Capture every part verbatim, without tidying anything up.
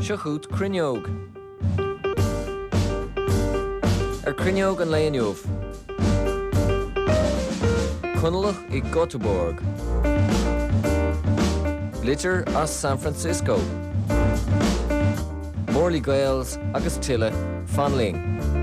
Siachút Cruinneog. Ar Cruinneog an Léinneomh. Connellach i Göteborg. Glitter as San Francisco. Morley Gales agus Tille Fanling.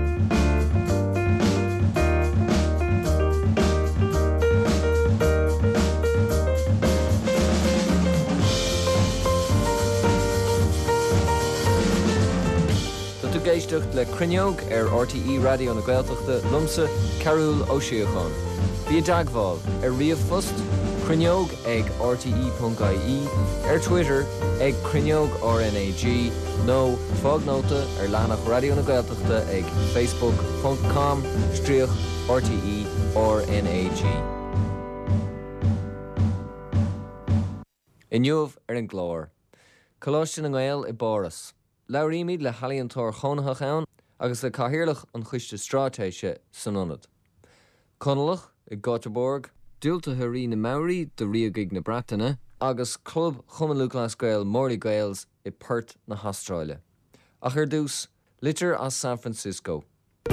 Géisteacht le Cruinneog ar R T E radio na Gaeltachta lumsa Carúil Ó Síocháin. Bhí a dagháil ar riamh fust Cruinneog ag R T E dot I E, ar Twitter ag Cruinneog R N A G, nó fágnóta ar leanach radio na Gaeltachta ag facebook dot com stríoch R T E R N A G. Inniuamh ar an glór. Coláiste na Gael i Boras. Lauríimiid le halíontóir chónathach ann agus le cathaoirleach an chuiste strátéise san ionad. Connellach i Göteborg, dúiltathe rí na Maorí do riagaigh na Breataine agus club Chumann Lúclas Gael Morley Gales i Perth na Hastráile. Ach ar dús, litir as San Francisco.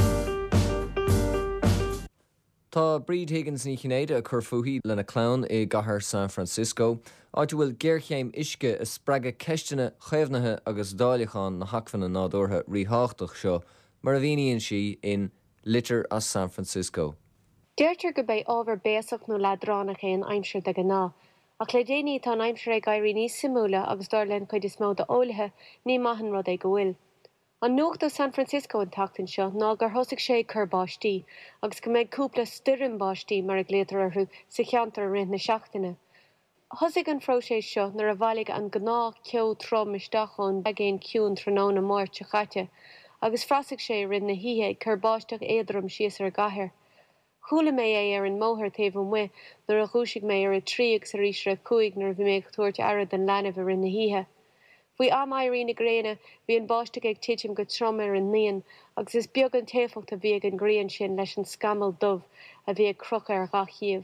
Tá Bríd Higgins ní chinéide a chur fuaí lena clown i gcathair San Francisco, áit bhfuil géirchéim isce is spreaga ceistena chéimhnathe agus dáileachán na hacfanna nádúrtha rítháchtach seo, mar a bhíonn si in litir as San Francisco. Deirtear go bbeidh ábhar béasach nó ledránach é an aimseir de gná, ach le déanaí tá an aimseir ag gairí níos simúla agus dar len chuid is mó de ólathe ní maithan rud é go bhfuil. An nuacht ó San Francisco an tachtain seo ná gur thosaigh sé chur báistí, agus go méid cúpla stirim báistí mar a gléadar arthú sa cheantar a rint na seachtaine. Thosaigh an phróiséis seo nar a bhailligh an gná ceo trom isteachán begéin ciún tróna mórt sa chaite, agus phrasaigh sé rint na híthe chur báisteach éadrom síos ar gcathair. Chúla mé é ar an móthir taobh an mhuith nar a chúisigh mé ar a tríoch sa rísre cuaig nar bhí mé tuairt airad an lenah a rint na híthe. Bhí am éirí na gréine bhí an báisteach ag tiitim go trom ar an líon, agus is beag an taofacht a bhí ag an gréan sin leis an scamal dubh a bhí ag crocha ar gach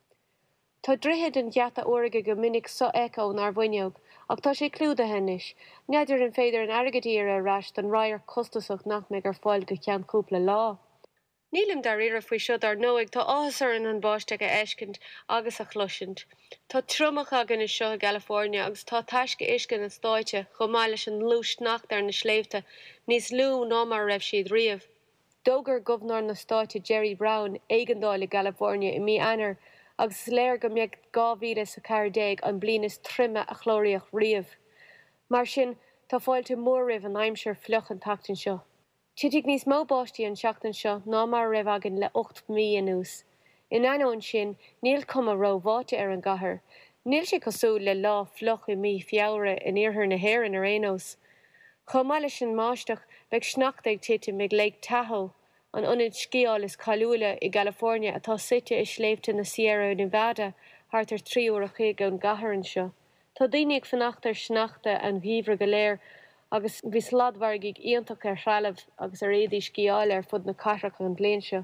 Tá drithead an gheata óraige go minic so echo nar bhainneog, ach tá sé clúda henis, neidir an féidir an airgadíar a ras don ráir costasach nach me gur fáil go cean cúpla lá. Nílim dar ire faoi seo ar nóig tá áthasar in an báisteach a eiscint agus a chluisint. Tá trumach agan is seo California agus tá taisce iscin na stáite chomh maith leis an lúis nacht ar na sléimhte níos lú ná mar raibh siad riamh. Dógur gobnár na stáite Jerry Brown éigeandáil i California i mí anar agus léir go mbeadh dhá mhíle sa cairdeag an bliain is trimme a chlóiríoch riamh. Mar sin tá fáilte mór ribh an aimseir fluch an tachtain seo. Tidig níos mó báistí an seachtain seo ná mar raibh agan le ocht mí anuas. In anón sin, níl cuma ró bháte ar an gcathair. Níl sé cosú le lá fluch i mí fiabhra in iarthar na hÉireann ar éineos. Chomh maith leis an máisteach beidh sneacht ag tiitim ag Lake Tahoe, an ionad sciáil is Calula i California atá suite i sléimhte na Sierra Nevada thart ar trí uair a chuig an gcathair anseo. Tá daoine ag fanacht ar sneachta an bhíomhar go léir agus bhí sladmhargaigh íontach ar shrealamh agus ar éadaí sciáil ar fud na cathracha an bléin seo.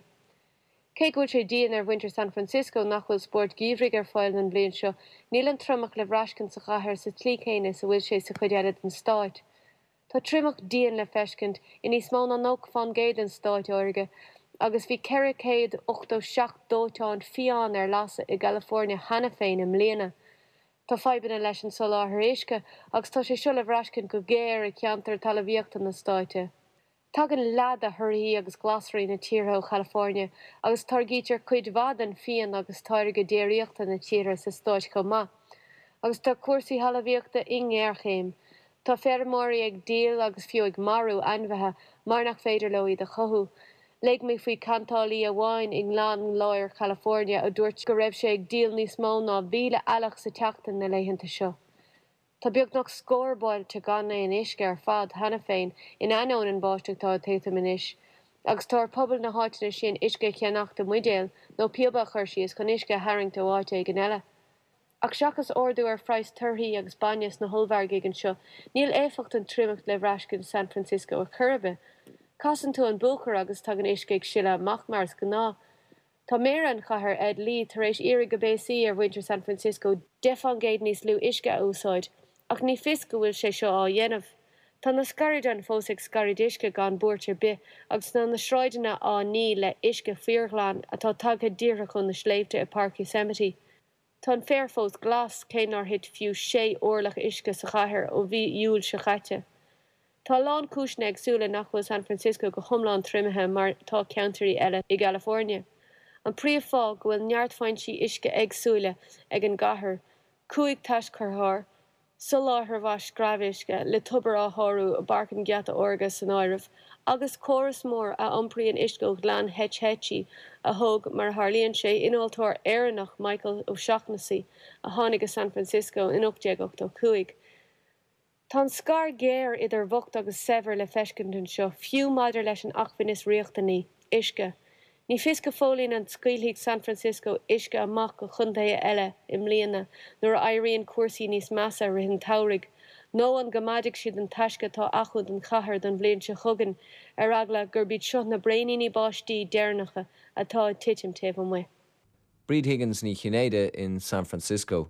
Cé gúil sé díon ar Winter San Francisco nach bhfuil sport gíomhraigh ar fáil an bléin seo, níl an trumach le bhreascin sa chathair sa tlí chéine sa bhfuil sé sa chuidead an stáit. Tá trimach díon le feiscint in níos mó ná nóg fan géad an stáit áirige, agus bhí ceithre céad ochtó seach dóiteáin fián ar lasa i California hena féin im léana. Tá feibanna leis an soláthar éisce agus tá sé seo le bhreascin go géir i ceantar talabhíochta na stáite. Tagan lead a thuirí agus glasraí na tíortha ó California agus targítear cuid bhad an fian agus táirge déiríochta na tíortha sa stáit chomh maith. Agus tá cuasaí talabhíochta ingéirchéim. Tá fearmóirí ag díal agus fiú ag marú anmhethe mar nach féidir le iad a chothú. Léig mé faoi cantálaí a bháin in Lán Láir, California a dúirt go raibh sé ag díal níos mó ná bhíle eilech sa teachtain na léitheanta seo. Tá beag nach scórbáil te gan é an isce ar fad hena féin in anón an báisteach tá tétam in is. Agus tá pobal na háitina sin isce cheannachta muidéal nó piobah chuirsí is chun isce haingta bháite ag an eile. Ach seachas ordú ar phrais turthaí agus bainnes na hulbhargaigh an seo, níl éfacht an trimacht le bhreascin San Francisco a churbe. Casan tú an búchar agus tag an isce ag sile machmars go ná. Tá méar an chathair Ed Lee tar éis iarraigh go bésaí ar Winter San Francisco defangéid níos lú isce a úsáid, ach ní fis go bhfuil sé seo á dhéanamh. Tá na scarid an fós ag scarid isce gan búirte bi agus ná na sráidena á ní le isce fiorgláán atá tagtha díreach chun na sléimte i Parc Yosemite. Tá an féarfós glas céinar hit fiú sé orlach isce sa chathair ó bhí iúil sa chaite. Tá lán cúisne agsúla nach bhfuil San Francisco go thomláin trimithe mar tá counterí eile i California. An príomh-fáil go bhfuil neartfhaintsí isce agsúla ag an gcathair, cúig taiscearthar, soláthar bhais scrabhisce le tubar á thorú a barcan geata orga san áirimh, agus córas mór a iompaíonn isce ó glan het hetí a thug mar tharlaíonn sé inoltóir éireannach Michael O'Shaughnessy a tháinig a San Francisco in ochtéag ochtó cúig. Tá an scar géir idir bhocht agus sever le feiscintin seo fiú maidir leis an achmhainnis riachtaní, isce. Ní fisca fólín an scailthaigh San Francisco isce amach go chuntaithe eile im mbliana nuair a éiríonn cuasaí níos measa rithinn taurig, nó an gomaigh siad an taisce tá achud an chathair don bblion se chugan ar agla gur bíd seo na braonaí báistí déirneacha atá titim taobh an mu. Bríd Higgins ní chinéide in San Francisco.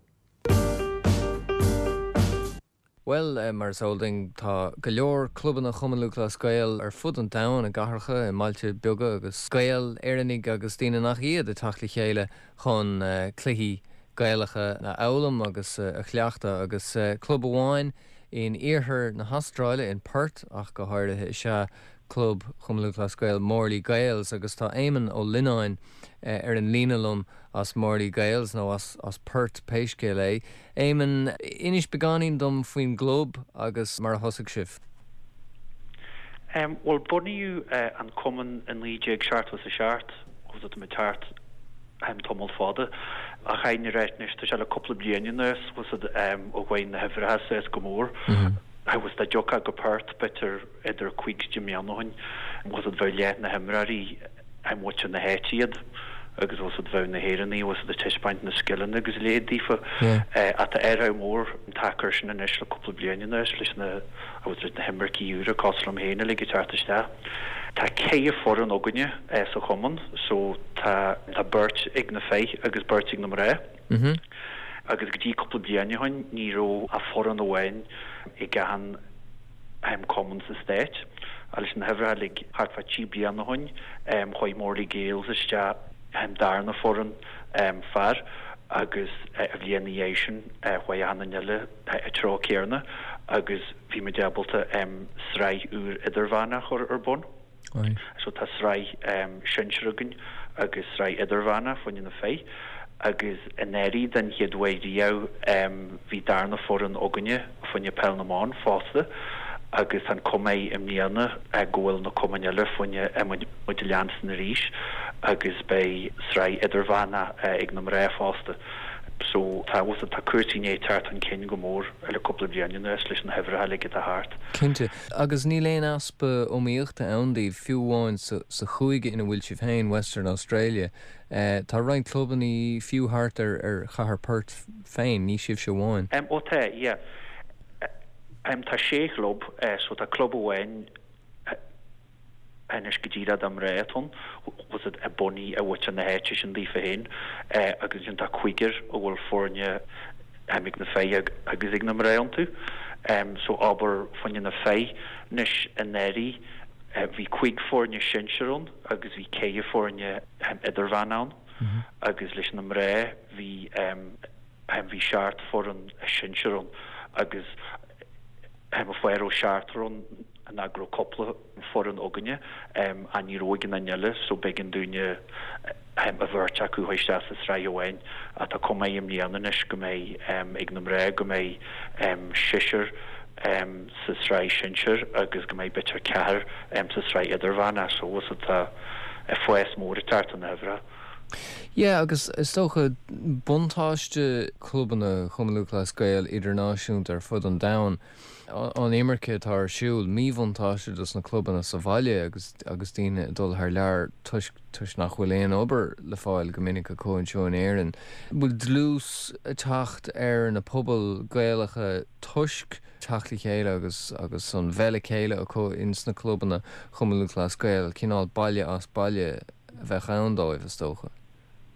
Well, uh, mar solding tá go leor cluban na chumanlú le scail ar fud an town a gaharcha i Mailte beaga agus scail éannig agus tíine nach iad a tachla chéile chun uh, cluichí gaialacha na eolalam agus uh, a chleachta agus uh, club amháin in iarthar na Hastráile in Perth ach go háirithe se club chumanlú le scail Morley Gaels agus tá éimean ó Lináin uh, ar an línalum as Morley Gaels nó as, as Perth péisce é. Éimean inis beganín dom faoin glob agus mar a thosaigh sibh. Um, well, bunniú uh, an cuman an líide ag seart was a seart, was it me tart um, tomol fada. A chaine reitnis, tá se le couple of blianúnas, was it um, ó ghain na hefur has es gomór. I was da joka go Perth, better idir cuig Jimianohain, was it bheith na hemrarí I'm watching na héitiad. agus was het bheith na héireannaí was the tiispaint na skillan agus léadífa at the air mór an takeir sin in isle couple blianana leis na a was na himmercí úra coslam héine le gitartiste. Tá cé for an oganne sa chuman, so tá tá burt ag na fé agus burt ag na ré. Agus go dtí couple blianahain níró a for an bhhain i gahan I'm common sa state. Alles na hefra lig hartfa tí blianahain um, choi Morley Gaels iste um, darna foran um, far agus uh, a bhlianaation uh, choi ananile uh, a tro céarna agus bhí me diabalta um, srai úr idirvana chor ar bon. So tá srai um, sinserugan agus srai idirvana foin na fé agus in éri den hiadwaidíau um, bhí darna foran oganne foin pelnamán fásta agus an comé im níana a ggóil na comanile foinne modilians na ríis agus bei srai idirvana ag na ré fásta. So tá was tá cuairtíné tart an cin go mór le couple blianana leis na hefra le a hart. Cinte agus ní léon aspa óíochta andaí fiúháin sa, sa chuige ina bhfuil sibh féin Western Australia. Uh, tá rein cluban í fiúhart ar, ar chahar Perth féin, ní sibh se bháin. Um, ó tá, yeah. Um, tá sé club, uh, so tá club bháin en is gedíad am réton was het a bonni a wat na héitse sin lífa héin agus jint a cuiiger ó bhfuil fórne amig na fé agus ag na réon tú so aber fanne na fé nis an éri hí cuiig fórne sinseron agus hí céige fórne idir vanán agus leis na ré hí hí seart for an sinseron agus hem a foiir ó seartron an agro couple for an oganne um, an irógin anile so begin dúne um, a bhirte acu hoiste sa sráhhain a tá com mé im líananis go mé um, ag na ré go mé um, siir um, sa srá sinseir agus go mé bitir ceair um, sa srá idirhana so was a a foies mór tart an hefra. Yeah, agus is tócha buntáiste cluban na Chumlú Scéal idirnáisiúnt ar fud an dain. An émarce tá ar siúil míbhuntáiste dus na cluban na Savalle agus agus tíine dul th lear tuis nach bhfuil éon obair le fáil go minic a cóanseo an éireann. Bhfuil dlús a teacht ar na pobal gaalacha tuisc teachla chéile agus agus an bheile chéile a có ins na cluban na Chumlú Scéal cinál baile as baile bheith andóibh is tócha.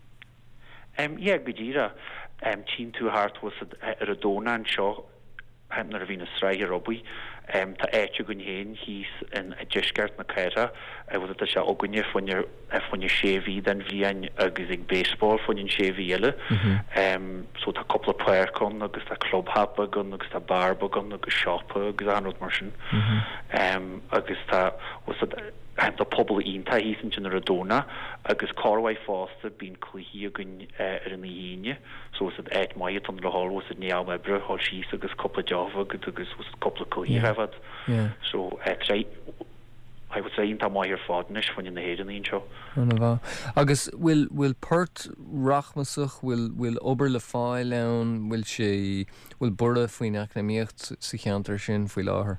Um, yeah, Gajira, um, Chin Two Heart was ar a dóna an seo heim nar a bhína sráige robí um, tá éite gon héin hís in a disgart na caira a bhfu a se ogunne funne funne séví den bhíon agus ag baseball funnin séví eile um, so tá coppla puir gon agus tá clubhapa gon agus tá barba gon agus shoppa agus anrod mar sin um, agus tá Heim tá pobl ínta hísan sin ar a dóna agus carhaid fásta bín cluí agan ar an híine so is éit maiad an le hall was it neá webre hall síos agus coppla java agus agus was coppla cluí hefad so étré I would say ínta mai ar fádnis fan in na héidir ín seo. Anna bha. Agus will will pert rachmasach will will ober le fáil ann will sé will bura faoin acnamíocht sa cheantar sin faoi láthair.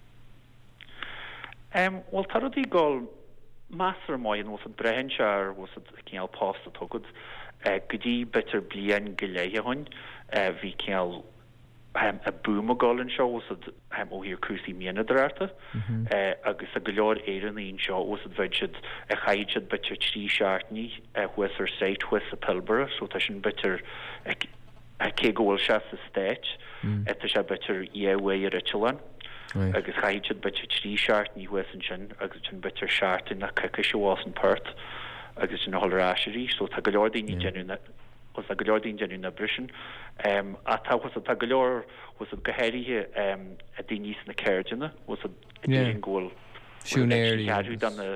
Um, well, tar di gol master moyen was het brehenchar was het kiel pasta togud uh, gedi better blian geleye hon uh, vi kiel um, a boom golden show was het um, o hier kusi miene drarte mm-hmm. uh, agus a galor eieren in show was het vedget a chaid better tri shartni uh, was er seit was a pilbara so tashin better a, a ke goal chef stage mm. et is a better ye way ritualan Right. agus chaid bit trí seart ní huesan sin agus sin bitir seart in na cice seás an pert agus sin na holráisií so tá go leor daoine genú was a go leor daoine genú na brisin um, a tá was a tá go leor was a gohéirithe um, a daoine na ceirdeanna was a dtíon ggóil siúnéirí dan na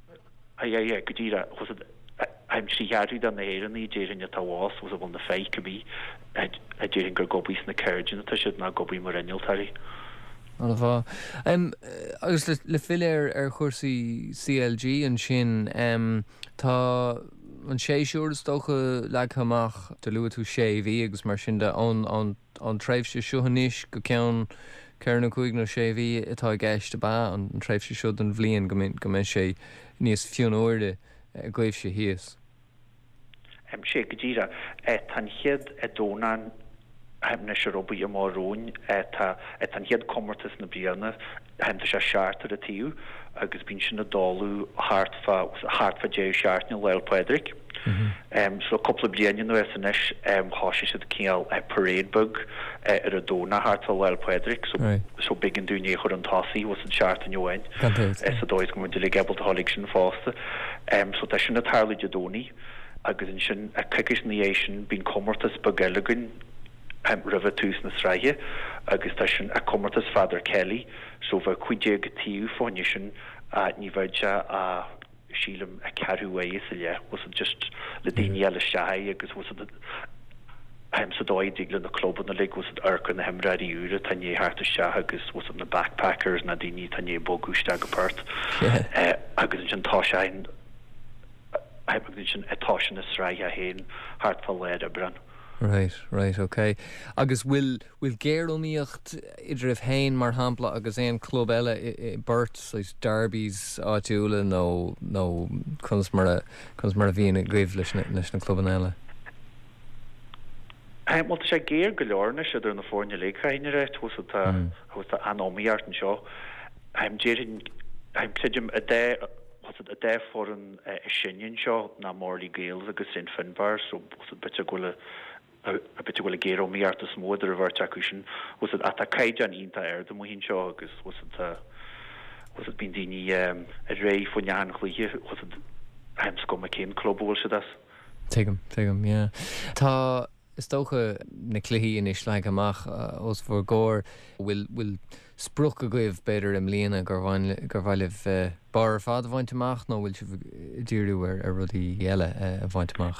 a go dtíra was I'm trí dan na éan í déirin a táhás was a bhil na féic go bí a déirin gur gobís na ceirdeanna tá siad na gobí mar iniltarí. Anna bha. Um, agus le, le filéir ar chuirsaí C L G an sin um, tá an sé siúr stocha le amach de luú tú sé bhí agus mar sin de an an tréimhse siúhaníis go ceann cearna chuig nó sé bhí atá gceiste ba an tréimhse siúd an bhblion go go mé sé níos fiúnóirde a gcuibh sé híos. Um, sé go dtíra tan chiad a dónan heim na se robí am máróin et an hiad commertas na bíanna heim se seartar a tíú agus bín sin na dáú hartfa hartfa dé seartne leil Pedrick um, so couple blian no S N S um, háisi se cíal a paradebug uh, ar a dóna hartfa leil Pedrick so right. so bigin dúné chur an tasí was an seart an join es a dóis go de gebal hálig sin fásta um, so tá sin na tarla de dóní agus in sin a kikisnéation bín commertas bagelagun Um, river tús na sráige agus tá sin a commertas Father Kelly so bheit cuiide go tíú fáine sin a ní bhaidse a sílam a cearúé sa le was it just le daine eile seaí agus was it heim sa dóid digla na club na lig was it arcan na hemraí úra tanné harta se agus was it na backpackers na daine tanné bógúiste go pert uh, agus sin tá sein heim sin atá sin na sráige a héin hartfá leid a brenn. Right, right, okay. Agus will will géirlíocht idir ah hain mar hampla agus éon club eile i, i Burt like Derbies áitiúla nó nó chuns mar a chuns mar a bhíon a gcuibh leis leis na cluban eile. Um, well, sé géir go leorna sé ar na fórne léchaine réit was tá was tá anóíart an seo. I'm déirin I'm pleidim a dé was it a dé for an uh, sinnin seo na Morley Gales agus sin Finbar so was it bitte gole a bit gohfuil géir míart a smóidir a bhirteacusin was it at a caiid an ínta air do mohín seo agus was it uh, was it bín daoine um, a ré faoin nean chluiche was it heim scum a cén clubbhil se das. Tuigim, tuigim, yeah. Tá is tócha na cluichí in is leag amach uh, os bhór góir bhfuil bhfuil spruch a goibh beidir am líana gur bhaileh uh, bar fád a bhaint amach nó bhfuil si ddíirú ar a rudí eile uh, a bhaint amach.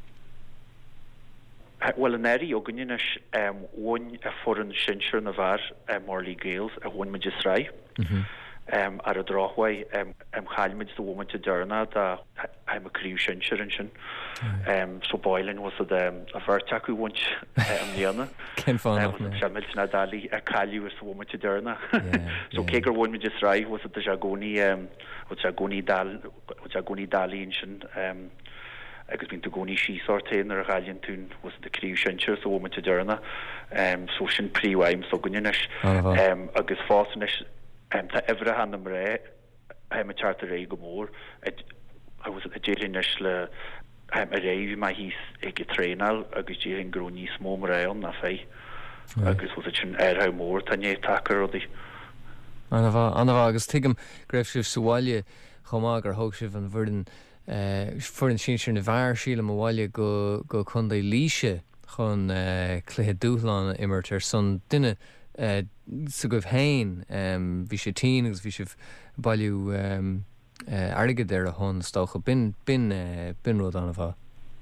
Uh, well an eri ogunnin is um, one a foreign sinshire na var uh, Morley Gales a one magistrai mm-hmm. um, ar a dráhwai um, um, chalmid the woman to derna da I'm a crew sinshire in sin right. um, so boiling was it um, a vertaku once um, liana Ken fan uh, was chalmid na dali a cali was the woman to derna yeah, so yeah. Keger one magistrai was it the jagoni um, was jagoni dal was jagoni dali in sin um, agus bín goni sí sortéin ar a gáilinn tún was de críú sinir so bhfuil te dearna um, so sin príomhhaim so gunnis um, agus fásanis um, tá ehre han am ré um, a charta ré go mór a was a déirinnis le um, a réh mai hís ag trénal agus déirn groní smó réon na fé agus was sin airtha mór tanné takear rodí. Anna bh agus tuigem greibh sibh Soáile chomá gur thug sibh an bhirden furin sin sin na bhar síle mháile go go chundaí líise chun cluthe dúthláán immert ar son duine sa goibh hain bhí sé tí agus bhí sibh bailú airgad ar a hon stocha bin bin bin rud anna bh.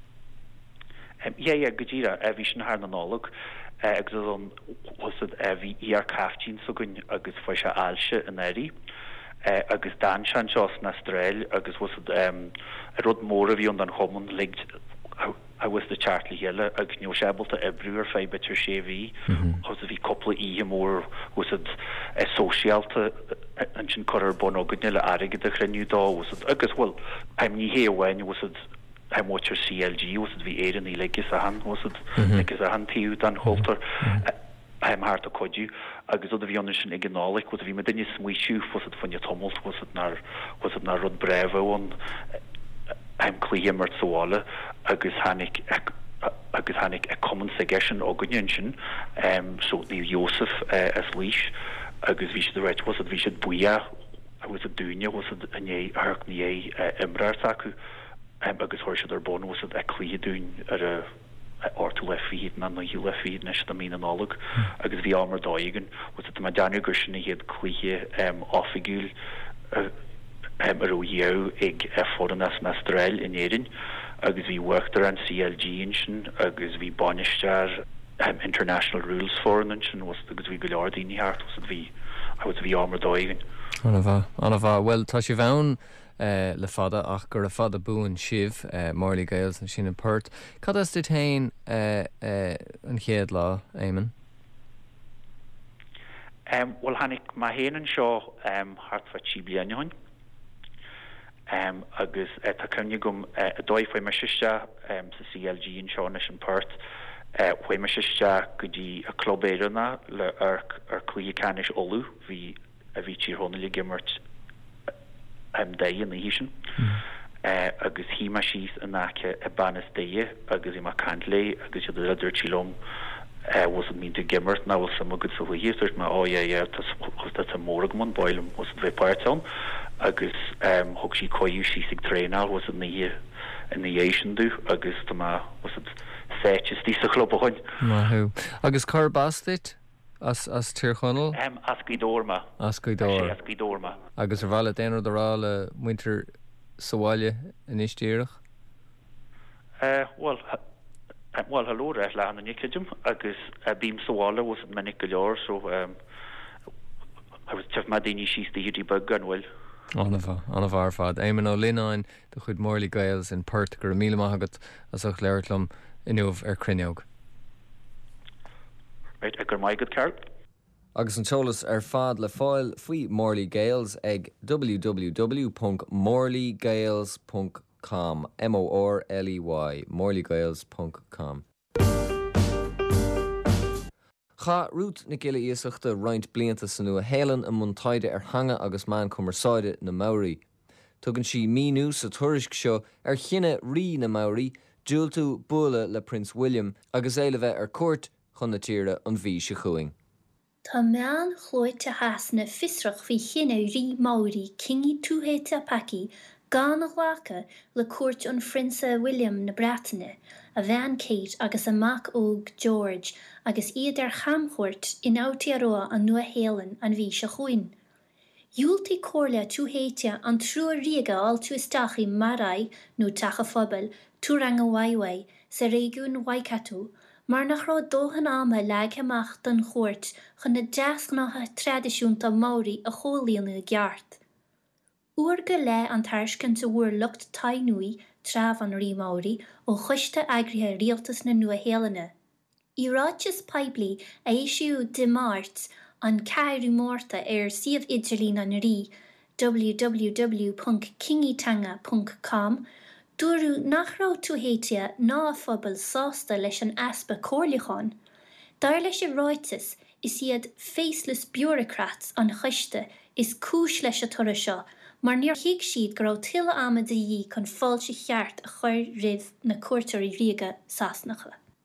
Ja ja godíra a bhí sin haar na nálag agus an was a bhí ar caftín so gunn agus foi se ailse an éirí agus dan sean seos na Austrail agus was a rud mór a bhí an an chomun lig I was the chartly hele agus neo sebelta ebruer fe better sé vi os a vi couple i mór was het e socialte an sin choir bon ognile aige de chrenu da was het agus well I'm ni he wein was het I'm watcher C L G was het vi éden i legus a han was het legus a han tiú dan holter I'm hard a kodju agus o de vi sin igenálik was vi me dinne smuisiú was het fan je tommels was het naar was het naar rod brevo an I'm clear soále agus hannig agus hannig a common suggestion organisation um so the Joseph uh, as leash agus vi the right was it vi should buia I was a dunya was it a nei ark nie imrar saku um agus hor should er bon was it a clear dun at a or to left feed na no you left feed nes the mean analog agus vi armor daigen was it ma Daniel Gershon he had clear um offigul uh, Um, ar ó dhéú ag fórannas na Austrail in éirin agus bhí worktar an C L G in sin agus bhí banistear um, international rules for an sin was agus bhí go leor daoine hart was bhí I was bhí armor daigen. Anna bh anna bh well tá sé bhain uh, le fada ach gur a fada búin sibh uh, Morley Gales an sin an Perth. Cad is dit hain uh, uh, an chéad lá Éamonn? Um, well hannig ma héan an seo um, hart fa tí blianain. Um, agus uh, tá cynnig gom uh, a dói fwy meisiste um, sa C L G in Seanis an Perth uh, fwy meisiste go dí a club éirena le ar, ar clí canis olú hí a bhí tír honnaí gimmert um, daí in na hísin mm. uh, agus hí ma síos a náce a banas daí agus i ma cantlé agus iad a idir tílom Uh, was it mean to gimmert now was some good so we used it ma oh yeah yeah that's that's a morgman boilum was it very part on agus um hoxi koyu she sig trainer was in the in the Asian do agus the ma was it sechs this a club on ma hu agus carbastit as as tirchonel um asquidorma asquidor asquidorma agus er val den der all winter soáile in istíirech uh well Um, well, hello, right, Lan and Nikijum. Agus a beam soála was minic galore, so um, I was just madini she's the hiddy bug gun well. Anna bh anna bhar fad. Éamonn ó Linnáin de chud Morley Gales in Perth gur míle maithagat as ach leirlumm inniuh ar Cruinneog. Right, ag gur mai good Carol. Agus an teolas ar fad le fáil faoi Morley Gales ag w w w dot morley gales dot com M O R L E Y morley gales dot com. Cha rút na gile íosachta roint blianta san nua hélan a muntaide ar hanga agus man cumarsáide na Maori. Tugann si míú sa tuairisc seo ar chinne rí na Maori, dúiltú bula le Prince William agus éile bheith ar cuairt chun na tíre an bhí se chuing. Tá meán chláirte hasna fisrach bhí chinne rí Maori kingi túhéite paki gan a ghlacha le cuairt an Prince William na Bretagne, a bhean Kate agus a mac óg George agus iad ar chamchúirt in áitiaroa an nua hélan an bhí se chuin. Júltaí cóirle túhéite an trúr riga al tú istachi marai nó tacha phobal túrang a waiwai sa régiún Waikato, mar nach rá dóhan ama leag amach don chóirt chun na deasgnátha tradiisiúnta Maori a chólíonn a gceart. Uair go le an tairscin sa bhuair lucht tainúi traf an rí Maori ó chuiste agrithe rialtas na nua hélanna. I ráitis peibli a éisiú de Mart an cairú mórta ar siomh idirlín an rí w w w dot kingitanga dot com dúrú nachrá túhéite ná phobal sásta leis an aspa cóirliáin. Dar leis a ráitis is iad faceless bureaucrats an chuiste is cúis leis a tuaire seo, mar níor hiig siad go raibh tuile ama de dhí chun fáilte cheart a chuir rih na cuairteoirí riga Saasnacha.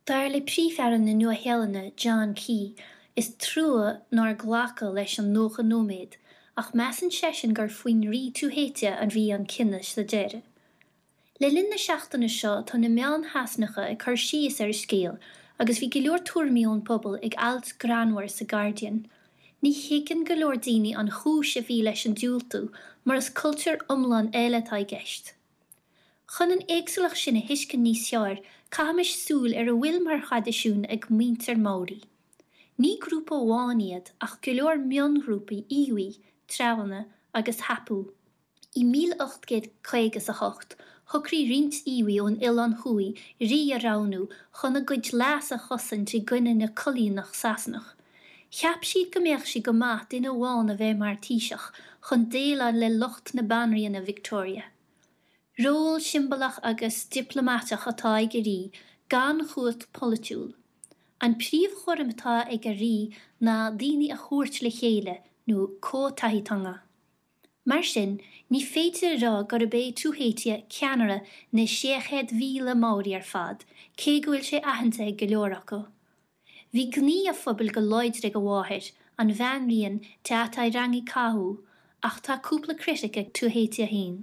Dar le príomhearan na nua-Héalainne John Key is trua nar ghlacha leis an nócha nóméid, ach meas an sesin gur faoin rí túhéite an bhí an cinnis le deire. Le linn na seachtainna seo tá na meán hasnacha ag chuir síos ar scéal, agus bhí go leor tuairmiún pobl ag alt granmhar sa Guardian. Ní héiceann go leor daoine an chúis a bhí leis an dúiltú, mar is cultúr iomlán eile tá gceist. Chun an éagsúlach sin a huiscin níos seoir, caimis súil ar a bhfuil mar chadaisiún ag muintir Máorí. Ní grúpa amháin iad ach go leor mion-grúpa iwi, Trabhanna agus Hapú. I mil ocht gcéad chaogas a hocht, thugraí rint iwi ón Ilan Chúi rí a ránú chun a gcuid leas a chosan trí gcuine na colíonach Sasnach. Cheap siad go mbeadh sí go maith duine amháin a bheith mar tíiseach chun déile le locht na banríon na Victoria. Ról simballach agus diplomatach atá ag a rí gan chuat politiúil. An príomh-chorm atá ag a rí na daoine a chuairt le chéile nó cótaithítanga. Mar sin, ní féidir rá gur a bé túhéite ceanara na séchead mhíle Máorí ar fad, cé go bhfuil sé aitheanta ag go leor acu. Bhí gní a phobal go láidre go bháthir an bheanríon te atá rangi cathú, ach tá cúpla critic ag túhéite a hain.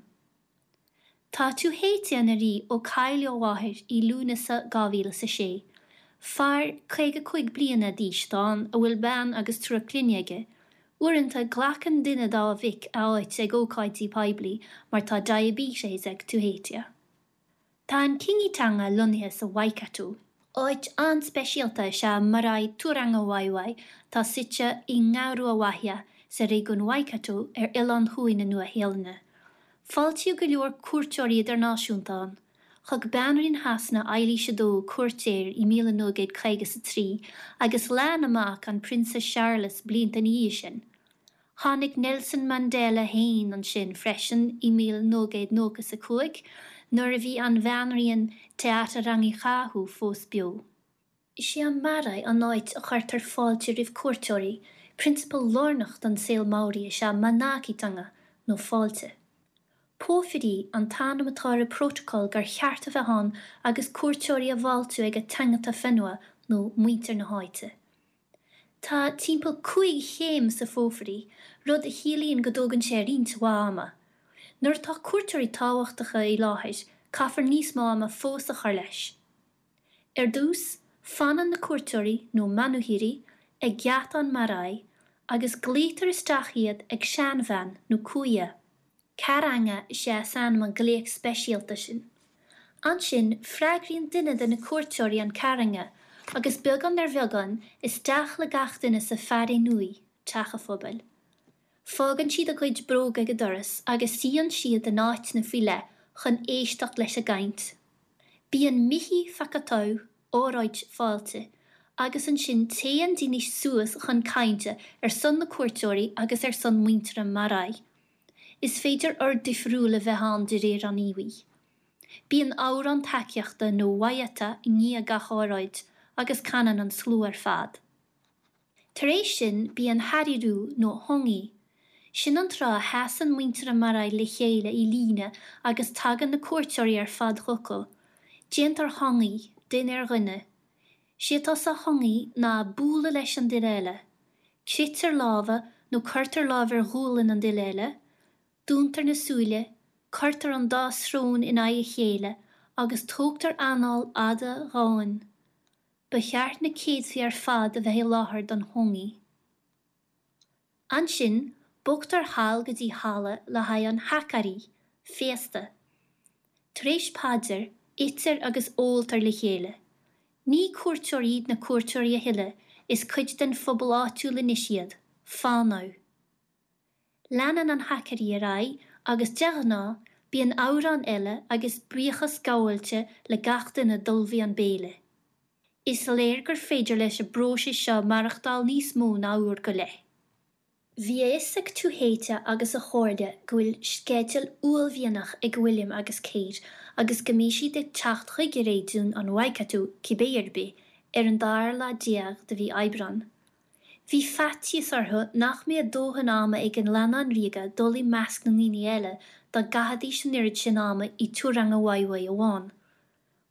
Tá túhéite na rí ó cailí ó bháthir i lúna sa gámhíle sa sé. Far chuige chuig bliana díos dán a bhfuil ban agus trua clineige, uaireanta ghlachan duine dá a bhic áit ag ócáidtí poiblí mar tá diabetes ag túhéite. Tá an cingítanga lunithe sa Waikato. Áit an speisialta se maraid túranga Waiwai tá site i ngáú a waithia sa réigiún Waikato ar Ilan Chúi na nua-Héalainne. Fáiltíú go leor cuairteoirí idirnáisiúntáin. Chug bannaíon hasna Éilí Siodó cuairtéir i mil nó gcéad chaogas a trí agus lean amach an Princess Charles blianta ní sin. Tháinig Nelson Mandela hain an sin freisin i mil nó gcéad nógas a chuaig, nuair a bhí an bheannaíon teatr rangi chathú fós bio. Is sé an maraid an áit a chuirtar fáilte rih cuairteoirí, principal lornacht an saol Máorí is se manakítanga nó fáilte. Pófidí an tanamatara protocol gur cheart a bheitán agus cuairteoirí a bháiltú ag a tangata fenua nó muintir na háite. Tá timpeall cuaig chéim sa fófarí, rud a chiallaíonn go dógann sé riant bháama. Nuair tá cuairteoirí tábhachtacha i láthir, caithfar níos mó ama fós a chuir leis. Ar dús, fanan na cuairteoirí nó manuhírí ag gceat an maraid agus gléitar isteach iad ag seanbhean nó cuaia. Caranga sé san man gléach speisialta sin. An sin, freagraíonn duine de na cuairteoirí an caranga, agus beagán ar bheagán is deach le gach duine sa fearraí nui, teacha phobal. Fágann siad a chuid bróg ag a doras agus síonn siad an áit na file chun éisteach leis a gaint. Bíonn michí facatá óráid fáilte, agus an sin téan daoine suas chun cainte ar son na cuairteoirí agus ar son muintir an maraid. Is féidir ar difriúla bheitán de réir an iwi. Bíonn áir an taceachta nó waiata ní a gach óráid agus canan an slú ar fad. Tar éis sin bíonn harirú nó hongi. Sin an trá heasan muintir an maraid le chéile i líne agus tagan na cuairteoirí ar fad choco. Déant ar hongi, din ar ghine. Siad as a hongi ná búla leis an diréile. Critar láva nó chuirtar láva ar ghúlan an diréile. Dúntar na súile, chuirtar an dá srón in aige chéile, agus tógtar anál ada gáin. Ba cheart na céadsaí ar fad a bheith láthair don hongi. An sin, bogtar hall go dtí hála le haid an hacarí, féasta. Tréis paidir, itir agus óiltar le chéile. Ní cuairteoirí na cuairteoirí a hiile is cuid den phobal áitiú le nisiad, fánáu. Leanan an hacarí a rai agus deaghaná bíonn árán eile agus bríochas gáilte le gach duine dul bhí an béle. Is léir gur féidir leis a bróise seo marachtáil níos mó ná uair go leith. Bhí éasach túhéite agus a chóirde go bhfuil scéideal uailmhíonach ag William agus Kate agus go mbíonn siad ag teacht chuige réadún an Waikato cibéirbé ar an dair lá déag de bhí oibreán. Bhí fatíos orthu nach mé a dóthan ama ag an leanán an riga dul i measc na níine eile dá gahadaí sin irid sin ama i túranga Waiwai amháin.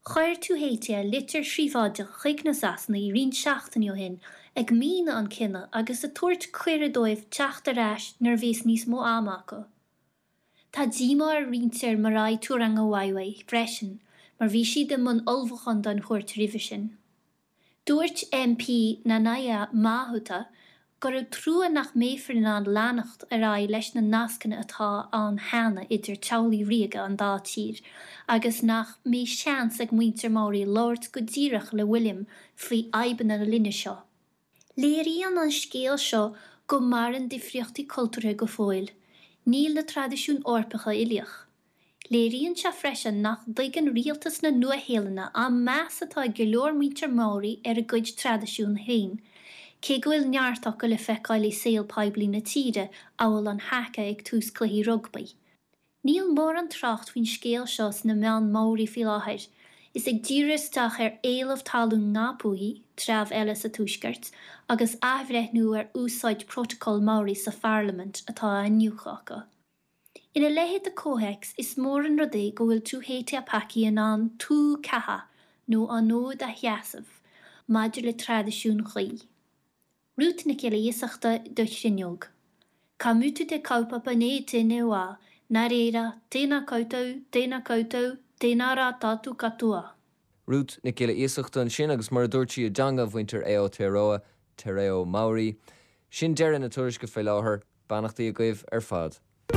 Chair tú héite litir sríomháide chuig na Sasnaí rion seachtain hin ag mína an cinenne agus a tuairt cuir a dóibh teach a ráis nar bhés níos mó amacha. Tá díma ar riontir mar raid túrang a waiwai freisin, mar bhí siad mun olbhachan don chuirt rih sin. Dúirt M P na Naya Mahuta gur trúa nach méfrin an lánacht a ra leis na nascanna atá an hána idir tealaí riaga an dá tír, agus nach mé seans ag muintir Máirí Lord go ddíireach le William faoi aibanna na linne seo. Léiríonn an scéal seo go maran difriochtaí cultúrtha go fóil, níl na tradiisiún orpacha iliach. Léiríonn se freisin nach dtuigeann rialtas na nua-héileanna an meas atá go leor muintir Máirí ar a gcuid tradiisiún hain. Cé go bhfuil neartach go le feicáil í saoil poiblí na tíre ábhfuil an hacha ag tús cluichí rugbaí. Níl mór an tracht faoin scéal seo na meán Máirí faoi láthair, is ag díreasteach ar éileamh talún nápúí, treabh eile sa túisceart, agus ahbhreithnú ar úsáid protocol Máirí sa Parliament atá aniuchacha. Ina lehéad a cóhex is mór an rudaí go bhfuil tú héite a paci an an tú catha nó an nód a heasamh, maidir le tradiisiún chuí. Rút na céile íosachta do chrinneog. Ca mútu de caupa pa né tíine wá, na réra, téna cautau, téna cautau, téna rá tátu catua. Rút na céile íosachta an sin agus mar dúirtí a danga bhainter é ó Téróa, Téréo Máirí, sin dearan na tuairis go fé láthair, bannachtaí a gaibh ar fad.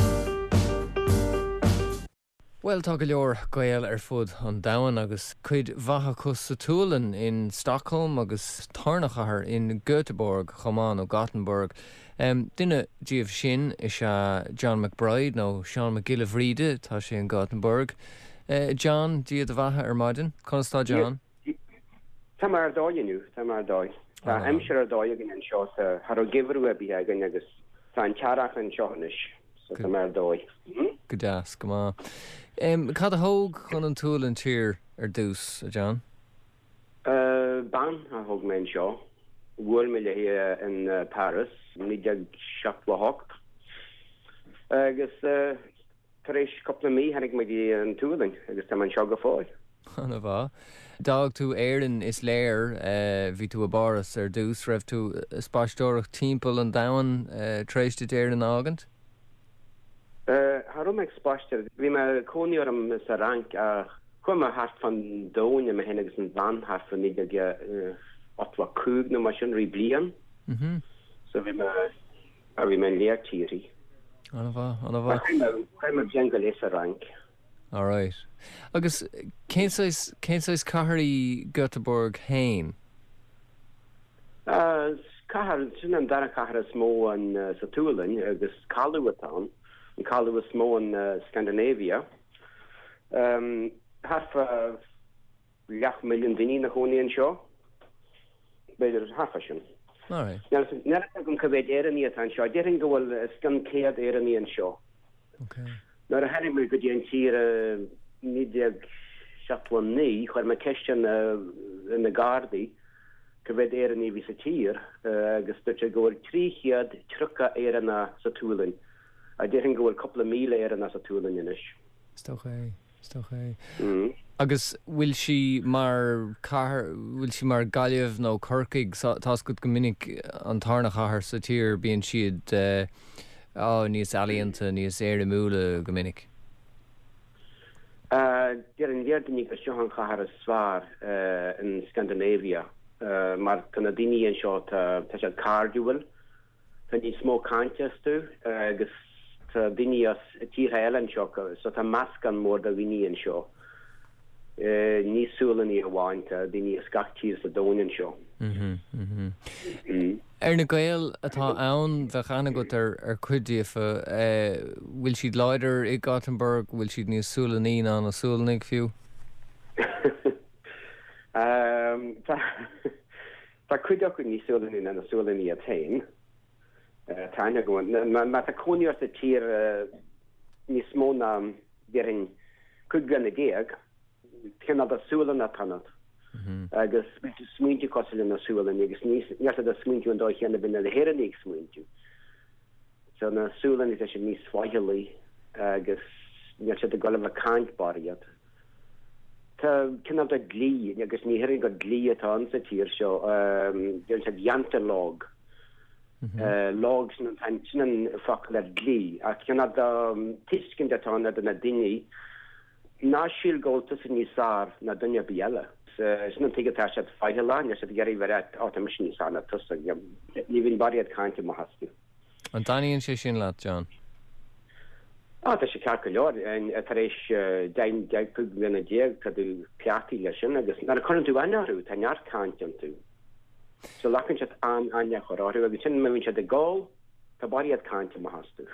Well, tá go leor gael ar fud an dahan agus chuid bhatha cos sa túlan in Stockholm agus tarnachar in Göteborg, Chomán ó Gothenburg. Um, Duine díobh sin is uh, John McBride nó Sean McGillivh Riede tá sé in Gothenburg. Uh, John, díad a bhatha ar maidin? Constá John? Tá mar dóinniu, tá mar dói. Tá imsir ar dói agin an seo sa har o gifrú a bí agin agus tá an tearach an seonis. So tá mar dói. Go deas, go má. Um, Cad a hóg chun an túl an tír ar dús, John? Uh, ban a hóg men seo. Bhfuil me le here in uh, Paris, nídeag seachta hocht. Agus uh, taréis coppla mí hanig me di an túlin, agus tá man seo go fáil. Anna bha. Dag tú éireann is léir uh, bhí tú a baras ar dús, raibh tú spáistóireach timpeall an dahan uh, tréiste éireann ágant? Uh, Harum ag spáistir, bhí me cóniorm sa rank a chuim a hart fan dóin me hen agus an van hart fan nídeag uh, atwa cúg na mar sin rí blian. Mhm. So bhí me a bhí me léirtíri. Anna bha, anna bha. Chuim a bheanga leis a rank. All right. Agus cénsáis cénsáis catharí Göteborg hain? Uh, Cahar, sin an dara cahar is mó an uh, sa túlin agus Calúatán. An Calú is mó an uh, Scandinavia. Um, Harfa leach milliún duine na hónaíon seo. Beidir harfa sin. All right. Nera gom cyfed éiraní atán seo. Déirin go bhfuil uh, sgan céad éiraní an seo. Okay. Nor a herin mwy gyda yn tir uh, nidiag siatwan ni, chwer mae cestiwn uh, yn y gardi, cyfed er yn i fi sa tir, uh, gysdwch a gwyr tri chiad tryca er yna sa tŵlyn. A dyryn gwyr cwpl o mil er yna sa tŵlyn yn ys. Stoch e, stoch e. Mm. Agus will si mar car, will si mar galiev no Kirkig, tas good gominnig an tarnach ahar sa tir, being siad uh, oh, níos alianta, níos éire múla gomininic. Uh, Dyr yn ddirdyn go siohan chahar y sfar uh, yn Scandinavia. Uh, Mae'r Canadini yn sio ta siad cardiwel. Ta ni smó cantias tu, agus ta dini as tira elen sio, so ta maskan mór da vini yn sio. Uh, ní súla ní a bháin ta dini as gachtír sa dóin yn sio. Mhm, mhm. Mm. Er na gael atá ann bheith anna go ar ar cuidíofa, uh, will siad leidir i Gothenburg, will siad níos súla ní an a súlanig fiú? um, ta ta cuideach ní súla ní an a súla ní a tain. Uh, Táine goin. Ma ta cóniar sa tír uh, ní smó na dering cuigan a géag, cynna da súla na tanat. Agus smúintú cosile na súlan, agus níos a smúintú an dói chéanna bin a héranig smúintú. So na súlan is eisiau níos swaigili, agus níos a golah a caint bariad. cynnal da gli, agus ni hering go gli atá an sa tír seo, dyn sa gianta log. Log sy'n yn ffocl ar gli, a cynnal da tisgyn da tan ad yna dini, na sy'n golta sy'n ni sar na dynia biela. Sy'n yn tigad asiad ffaihala, nes ydych gyrru fered automation ni sar na tysag, ni fi'n bariad caint i mahasdi. An Danny yn sy'n lat, John? Ah, dat is calculeer en het er is dein dein pug ben dieg dat u piati leschen agus na kan du anar ut en jaar kant tu. So lakken het aan aan ja chorar we tin me win de goal ta body at kant ma hastu.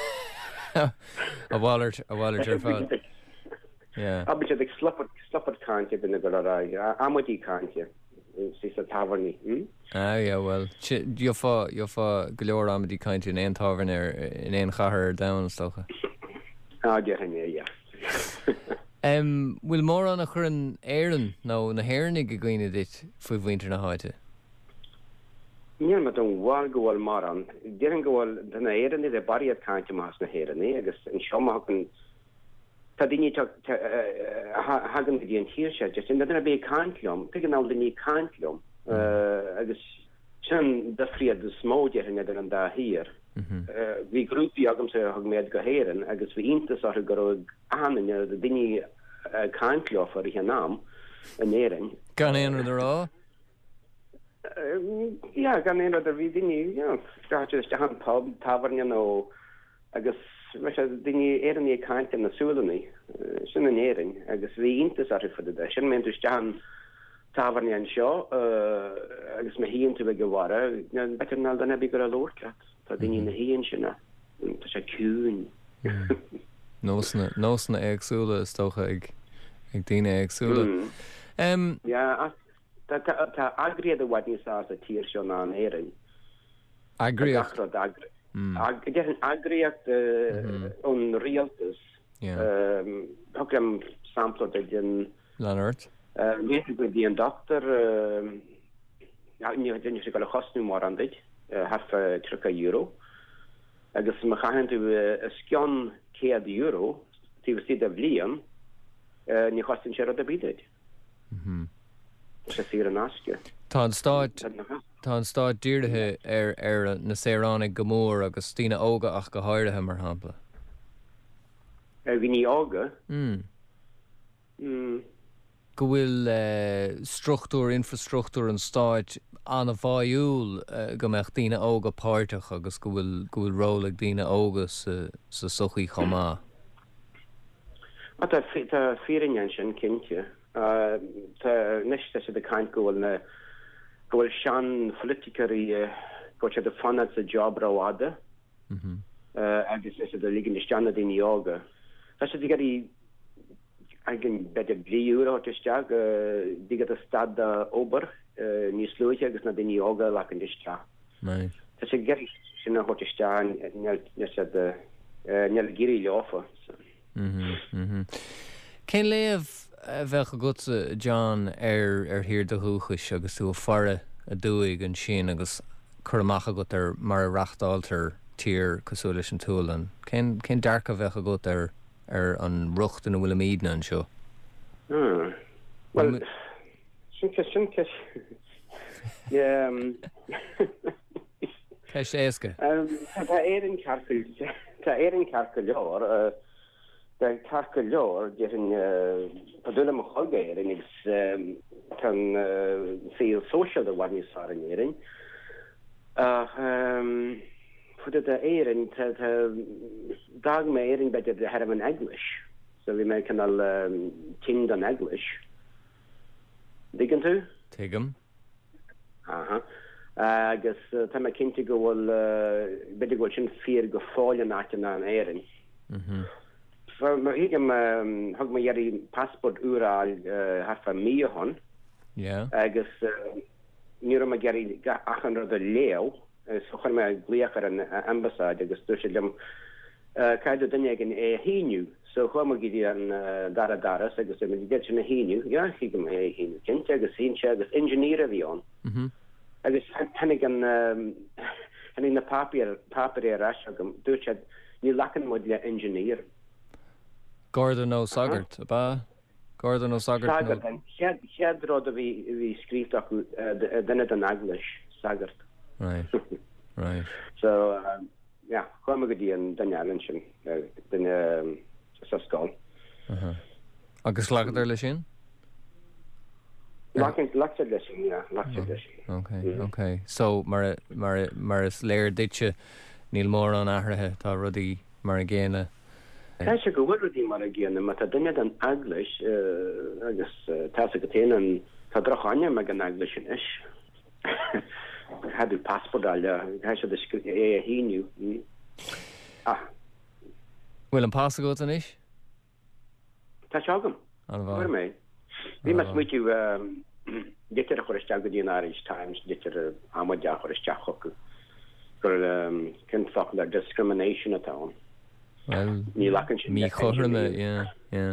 A waller a waller er fa. Yeah. Ab je de slapper slapper kant in de galera. Amodi kant je. Sis a taverni. Hm? Ah yeah, well, you fa you fa galore amodi kant in ein tavern er in ein chahar down stocha. Ah, yeah, yeah. Um, will more on a churn Aaron no na hernig goine dit for winter na haite. Ja, maar dan wal go wal maran. Deren go wal dan Aaron de bari at kaint mas na herni, agus in shoma haken tadini tak hagen die hier sche, just in dat be kantlum, pigen al de ni kantlum. Uh, agus chan da fria de smoje in der and da hier. Vi groepi agam se hag med geheren agus vi inte sa go an de dingi kantlum for hier naam en nering. Gan een er ra? Ja, gan een er vi dingi, ja, dat is de hand pub tavern no agus mas dingi eren nie kant in na suleni. Sin en nering agus vi inte sa for de sin men dus dan tavern en show agus me hien te geware, beter nal dan heb ik er al oorkat. Dat ding in de heen sinna. Dat is a kuun. Nosna nosna exula is toch ik ik dine exula. Ehm ja, dat dat agri de wat is as a tier show aan heren. Agri. Ag get an agri at on realtus. Ja. Ehm ook hem sample dat je Leonard. Eh weet ik die een dokter ja, nie het nie seker kostu maar aan dit. Half truka euro. Agus me gaan tu a scan ke de euro, tu sid de vlian. Eh ni kostin shara de bidet. Mhm. Se sira naske. Tá stad tá stad dúirthe ar ar na Séránnig gomór agus tína óga ach go háirithe mar hampla. Eh vi ni óga. Mm. Mm. Go bhfuil uh, struchtúr infrastruchtúr an stáid an a bhaúil uh, go meach tína óga páirteach agus go bhfuil go bhfuil róla tína óga sa sa sochaí chomá. Tá tá fírin sin cinnte. Uh tá nesta se de kaint go na go sean politicarí go de fan a job ráada. Mhm. Uh agus is de ligin stanna din yoga. Tá se digari Eigen bij de drie euro te stag, die gaat de stad ober, niet sluitje, dus naar de yoga laten de stad. Nee. Dus ik ga je naar hotel staan, net net dat net giri lopen. Mhm. Mhm. Ken leef welke goed John er er hier de hoogis agus toe farre a doig en sin agus kurmacha got er mar rachtalter tier cosolish and toolan. Ken ken darka welke goed er er an rucht in bhfuil míad an seo. Hmm. Well, sinke sinke. Ja. Keis éasca. Um, tá éirin carcul, tá éirin carculeor, uh, tá carculeor getting uh, padula mo chulga éirin is um, can uh, feel social the one you saw in éirin. Uh, um, for the éirin tá dag me éirin better the head of an English. So we make an um, tinned an English. Diggin tú? Tigam. Aha. Agus tá me cinnte go bhfuil beidir go sin fír go fáile náte an éirin. Mhm. Mar higam thug me dhearrí passport úráil harfa míhon. Yeah. Agus ní me geirí achan rud a léo, so chun me gléachar an ambassáid agus dúir sé lim caiidir duine an é híniu. So chum gidí an dara daras agus me dé sin na híniu, ja higam é híniu cinnte agus híse agus inginíir a bhíon. Mhm. Agus hennig an hennig na papier papier ras agam dúirte ní lacan mod le engineer. Gordon O'Sogart, ba? Gordon ó sagart Sagart an cheadrod a bhí bhí scríbach duine an aglis sagart. Right. Right. So um, yeah, chuime go dtí an danealann sin duine sa scáil. Uh-huh. Agus lagad ar lei sin? Lachan lachsa lei sin, yeah, lachsa lei sin. Okay, mm. okay. So mar mar mar is léir ditse níl mór an ahrathe tá rudí mar a ggéine. Tá sé go bhfuil rudí mar a ggéine, má tá duine an aglis agus tá go téanaan tá drochaine me an aglis sin is. Hadú passport aile, tá sé é a híniu. Ah. Bhfuil an pás go an is? Tá se agam. An bhá. mé. Bhí mas muitiú ditir a chuiriste go dtíon Irish Times, ditir a amide a chuiriste chocu. Gur cin fach le discrimination atá. Well, ní lachan sin. Mí chorme, yeah, yeah.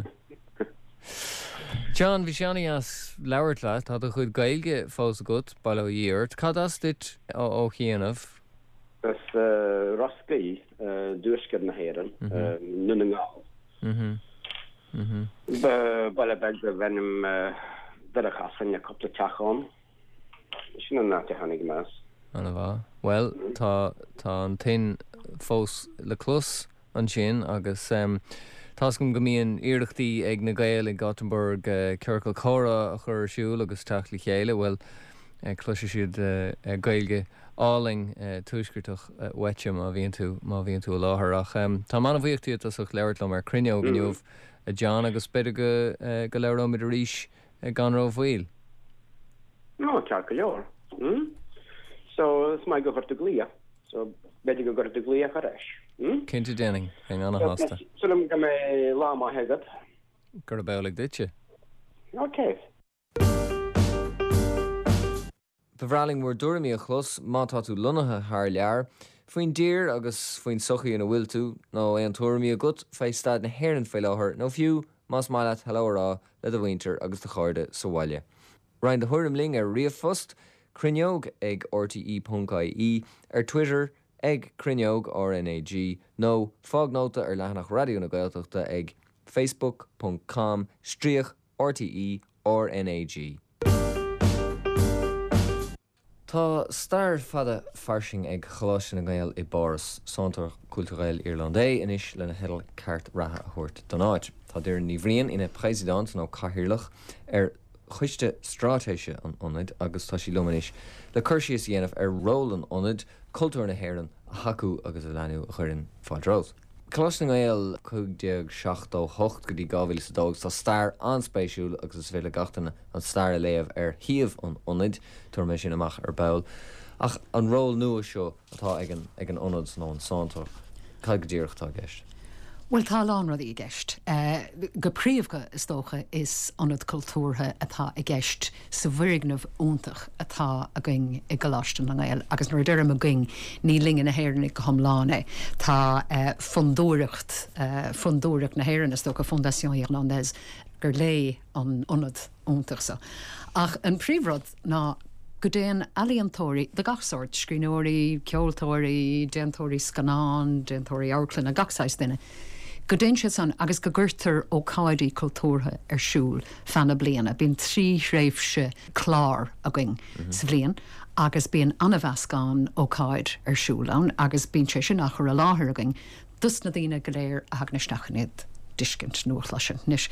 John, bhí seanna as leabhart le, tá a chud gailge fós agat bailó dhéirt. Cad as dit ó chéanamh? Gus roscaí dúscad na héireann, nuna ngáil. Mhm. Mhm. Baile beg go bhenim de a chasan a coppla teachán. Sin an náte hanig más. Anna bhá. Well, tá tá an tin fós le clús an sin agus um, Tás gom gomíon iirechtaí ag na Gael in Gothenburg uh, Circle Cora a chur siúil agus teachla chéile, well uh, cloise siad uh, gailge áling uh, túisgurtach uh, weitsim má bhíonn tú má bhíonn tú a láthair ach um, tá manana bhuiochtaí as ach leabhart mar crinneó gniuh a John agus beidir go uh, go leabhar mid a ríis uh, gan rá bhhuiil. No, cear go leor. Mm? So, is mai go gur glia. So, beidir go gur glia a reis. Mm? Cinnte déning ag anna hásta. Sulim go mé láma hegad. Gur a beigh ditse. Okay. Bhráling mór dúramí a chlós mátá tú lunathe thar lear, faoin dír agus faoin sochaí ina bhfuil tú nó é an tuairimí a gut féistad na héireann fé láthair nó fiú más maiile helórá le a bhainter agus de cháirde sa bhaile. Ryan de thuirim ling ar riamh fust, crinneog ag R T E dot I E, ar Twitter ag crinneog R N A G, nó fágnóta ar leathanach radio na Gaeltachta ag facebook dot com stríoch R T E R N A G. Tá stair fada farsing ag choláiste na Gael i Boris, Centre Culturel Irlandais inis lena hedal ceart ratha a thuirt don áid. Tá dúir ní bhríon ina président nó cathaoirleach ar chuiste strátéise an ionid agus tá sí lumanis le chuirsíos dhéanamh ar ról an ionid cultúr na héireann a hacu agus a leanú a chuireann fádrós. Choláiste na Gael cúig seach dó hocht go dtí gábhíle sa dógus tá stair anspéisiúil agus is féle gatainna an stair a léamh ar thiamh an ionid tuair mé sin amach ar bail. Ach an ról nua seo atá ag an ag an ionid nó an Centre cad go ddíireach tá gceist. Well, tá lán rud í gceist. Uh, go príomhcha is tócha is anad cultúrtha atá i gceist sa bhuiignamh úntach atá a going i goláiste na Gael, agus nuair deireadh a going ní lingin na héireann go thomláine. Tá uh, fundúireacht uh, fundúireacht na héireann is tócha Fondation Irlandaise gur lé an anad úntachsa. Ach an príomhrod ná go déan aliantóirí de gachsort, scríóirí, ceoltóirí, déantóirí scanán, déantóirí áclan a gachsáis duine. Go déan sé san agus go gurtar ó cáidí cultúrtha ar siúl fanna bliana. Bín trí réimhse clár a going sa bblion, agus bíon anabhascán ó cáid ar siúlán, agus bín sé sin nach chur a láthair a going. Dus na dtíine go léir a hagnaisteachchanid discint nuachhlasin. Nis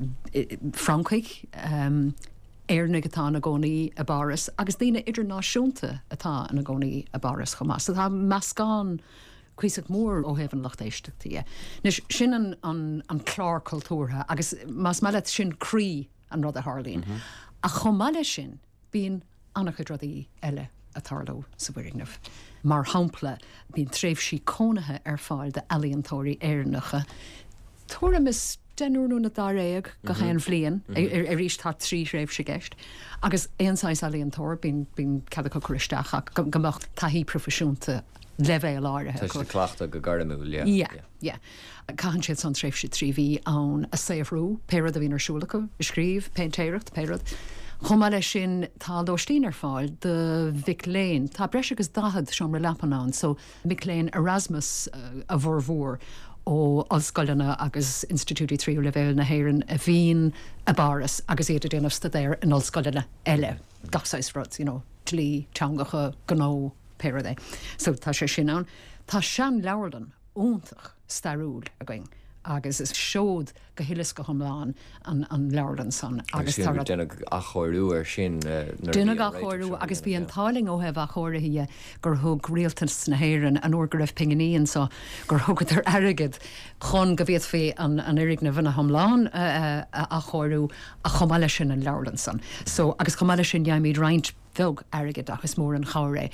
Frankreich, um, éarnig atá na gcónaí a baras, agus daoine idirnáisiúnta atá na gcónaí a baras chomás. Tá meascán cuiseach mór ó hehann lecht éisteachtaí. Nis sin an, an, an clár cultúrtha, agus más meile sin crí an rud a Harlín. Mm-hmm. A chomáile sin bíon annach rudaí eile a tarló sa bhuiignamh. Mar hampla bíon tréimhsí cónathe ar fáil de aliantóirí éarnacha. Tuairim is denúnú na dáréag go chéan bhliain ar ríist tá trí réimh se gceist. Agus éonáis aliantóir bín cad go chuiristeach gomach taí profisiúnta levé láirithe. Tá sé clachta go garimúil, yeah. Yeah, yeah. Caihan siad san tréimhse trí bhí ann a saomhrú, péad a bhíon arsúlacha, i scríomh, péintéireacht, péad, Chomáile sin tá dóistín ar fáil de Vic Lane, Tá breis agus dahad seom ra Lepanán, so Vic Lane Erasmus uh, a bhór bhór ó Ollscoileanna agus Institútí Tríú Levéil na Héireann a bhín a baras agus iad a déanamh stadéir in Ollscoileanna eile, gachsáis rud, you know, tlí, teangacha, gnó, péradé. So tá sé sin an. Tá sean leabhardan óntach starúil a going. Agus is seód go hilas go thomláin an, an leabhardan san. Agus déna a choirú ar sin. Duna a choirú agus bhí an táling ó hebh a choirithe gur thug rialtas na Héireann an uair go raibh pinganíon so gur thugad ar airigid chun go bhíad fé an, an irig na bhna thomláin uh, uh, a choirú a chomáile sin an leabhardan san. So agus chomáile sin deimid roint bheg airigid agus mór an chairé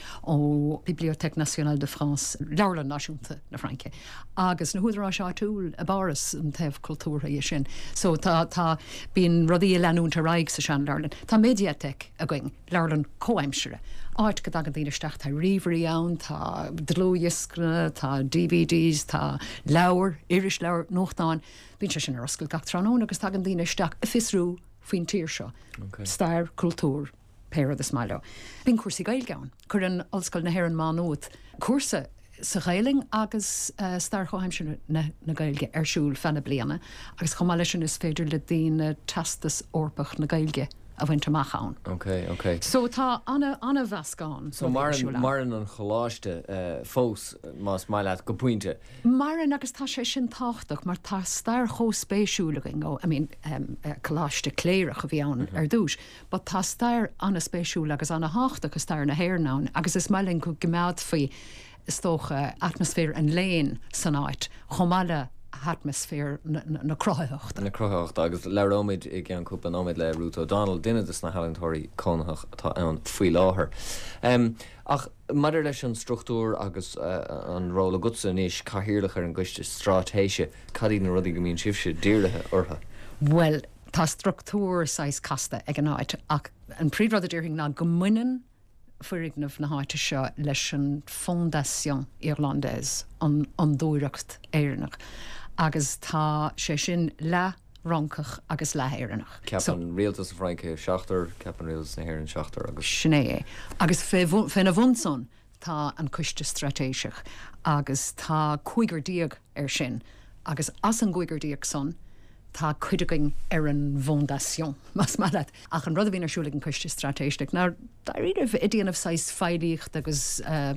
ó Bibliothèque Nationale de France, leabharlan náisiúnta na Fraince. Agus na húdarrá seo túil a baras an taobh cultúra é sin. So tá tá bíon rudaí leanúnta raig sa sean leabharlan. Tá Mediatek a going leabharlan cóimsere. Áit go agad dtíanaisteach tá riomhairí ann, tá dlúiascna, tá D V Ds, tá leabhar, iris leabhar nóchtáin. Bhín sé sin ar oscail gach tránón agus tá an dtíanaisteach a fisrú faoin tír seo. Stair cultúr. Péra de Smailo. Bhín cuasaí gail gaan, chur an Ollscoil na Héireann Mánóid. Cuasa sa gailing agus uh, star choheimsir na, na gailge arsúil fena bliana, agus chomáile sin is féidir le dtíine tastas orpach na gailge a bhaint amachán. Ok, ok. So tá anna, anna bhascán. So mar an an choláiste uh, fós más maiile go puinte. Maran agus tá sé sin táchtach, mar tá star cho spéisiúlagin ó, I mean, um, uh, choláiste cléirech a bhí an mm-hmm. ar dúis, but tá star anna spéisiúla agus anna háchtach a star na Héireann agus is meilinn go gemád faoi stócha atmosfér an léin san áit, chomáile atmosfér na, na, na crothaitheacht. Na crothaitheacht agus leróid i gceann cúpa nóid le Ruth O'Donnell duine is na hailíntóirí cónach tá an faoi láthair. Um, ach maidir leis an struchtúr agus uh, an róla gutsa níos caithíirlach ar an gcuiste strátéise cadí na rudí go mín sibse díirthe ortha. Well, tá struchtúr sais casta ag an áit ach an príomhrad a dúirthing ná go muinean fuignamh na háite seo leis an Fondation Irlandaise an, an dúireacht éireannach. Agus tá sé sin le rancach agus le éireannach. Ceapan so, rialtas a Fraince seachtar, ceapan rialtas na Héireann seachtar agus. Sné. Agus féna bhunson tá an cuiste stratéiseach agus tá cuaigardíag ar sin agus as an cuaigardíag son tá cuideagin ar an Fondation mas malad ach an rud a bhíon arsúla an cuiste stratéiseach. Ná dá riadh i dtíanamh sais feilíocht agus uh,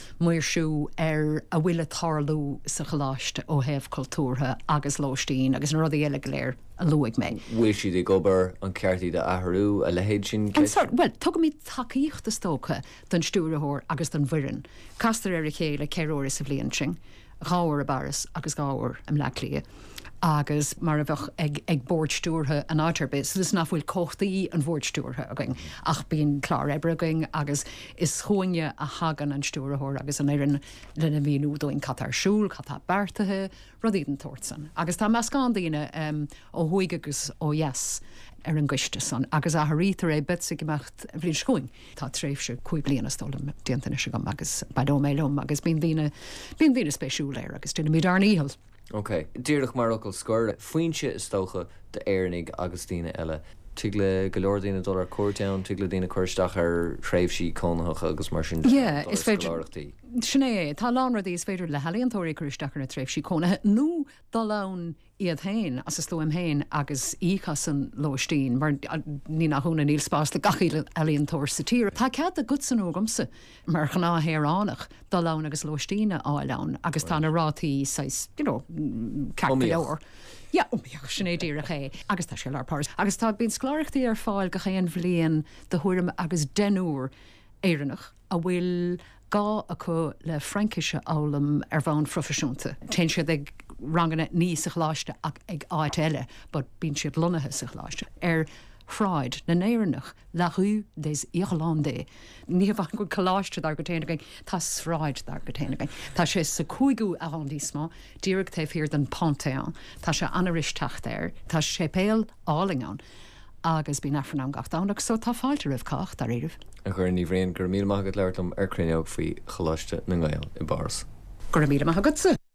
muirsú ar a bhfuil tarlú sa choláiste ó hebh cultúrtha agus lóistín agus an rudí eile go léir a luigh mé. Bhuail siad i gobar an ceartaí de athrú a lehéid sin? Well, tugad mí takeíocht a stócha den stúrathóir agus den bhuireann. Castar ar a chéile céróir sa bblion sin, gáhar a baras agus gáhar am lelia. Agus mar a bheith ag, ag bordstúrthe an áitirbe, so is nach bhfuil cochtaí an bordstúrthe a going. Ach bíon chlár ebre going agus is choinne a hagan an stúrathóir agus an éireann lena bhíon údóin catar siúl, catar beartathe, rudí an tórsan. Agus tá meascán daoine um, ó thuig agus ó yes ar an gcuiste san. Agus a thrítar é bet sa gimecht bhrín scoing. Tá tréifse chuig bliana stólam déantaine se gom agus baidó mélum agus bíon daoine bíon daoine spéisiúil éir agus duine mí darníhil. Ok, díirech mar ocail scoir faoinse is tócha de éirnig agus tíine eile. Tuigh go leor daoine dul ar cuairteann, tuigh le daoine chuirteach ar tréimhsí cónacha agus mar sin. Yeah, is féidir. Sinné, tá lánradí is féidir le halíontóirí chuirteach ar na tréimhsí cónathe. Nó dá lán iad hain as is tóim hain agus íchas an lóistín, mar ní nach húna níl spás de gachiil alíontóir sa tír. Tá cead a gut san ógamsa mar chaná héaránach dá lán agus lóistíine áilán agus tá na rátaí sais, you know, ceart leor. Ja, umíoch sinné díire ché, agus tá sé lepás. Agus tá bín scláirechtaí ar fáil go chéan bhlíon de thuirim agus denúr éireannach a bhfuil gá acu le Frankise álam ar bhain profisiúnta. Ten siad ag ranganna níos a chláiste ag ag áit eile, but bín siad lonathe sa chláiste. Ar Fried na néirnach la rue des Irlandais. Ní bhain go choláiste dar go téanagain, tá sráid dar go téanagain. Tá sé sa cúigú arrondissement, díreach taobh hir den Panthéon, tá sé anaristeach ir, tá sé péal álingáin, agus bí nefran an gachtánach, so tá fáilte rih cach dar éirih. A chuir ní bhréon gur míle maigad leirlumm ar cruineog faoi choláiste na Gael i bars. Gur míle maigad sa.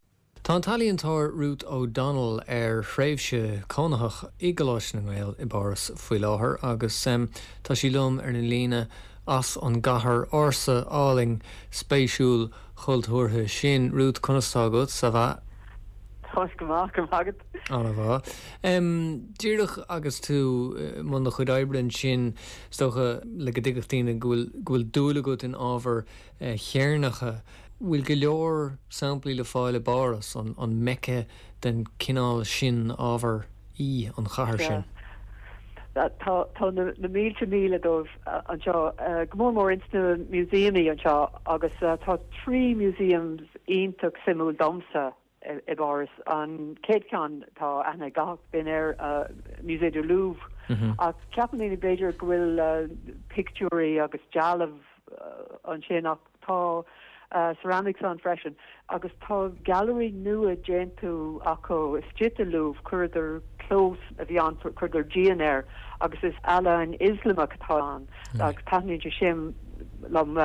Tá talíontóir Ruth O'Donnell ar shréimhse cónathach igeáis na Gael i Boris faoi láthair agus um, tá sí lum ar na líne as an gahar orsa áling spéisiúil chultúrtha sin Ruth Conastágad sa bheith. Tá go maith go magad. Anna bha. Um, Díirech agus tú uh, man na chud eibreann sin stocha le go dtí ghfuil dúla go in ábhar uh, chearnacha. Bhfuil go leor samplaí le fáile Boris an, an meice den cinál sin ábhar í an chathair sin. Tá na mílte míle dómh anseo go mór insna muséumí anseo agus tá trí muséums ionach simú domsa i Boris an céadceán tá ana gach bin ar Musée du Louvre ach ceapan na beidir go bhfuil pictúí agus dealamh an sin ach tá Uh, ceramics an freisin agus tá gallery nua gentu aco istite Louvre chuidir clós a bhí an chuidir G N R agus is eile an Islamach atá an agus tanín sin lom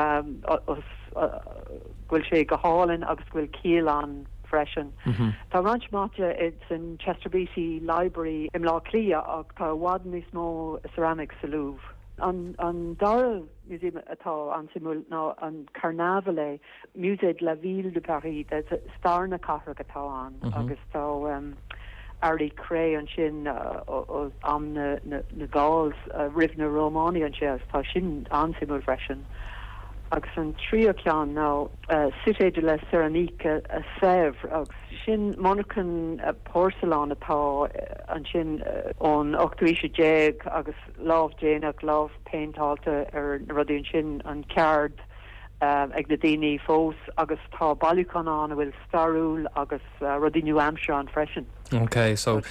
bhfuil sé go hálinn agus bhfuil cíal an freisin. Tá ranch máte it's in Chester B C Library im lá clia ag tá wadan is mó ceramics sa Louvre. An an Dara museum atá an simul ná an Carnavalet Musée de la Ville de Paris starna cahar atá an agus tá um, Arlie Cray an sin uh, am na, na, na Gauls uh, Rivna Romani an sin tá sin an simul freisin agus an trio cean ná uh, Cité de la Céramique a, a Sèvres agus sin monachan uh, porcelain atá uh, an sin ón uh, ochtuise déag agus láh déanaach láh paintáilta ar na rudíonn sin an ceard um, ag na daoine fós agus tá bailúchan an a bhfuil starúil agus uh, rudí New Hampshire an freisin. Okay, so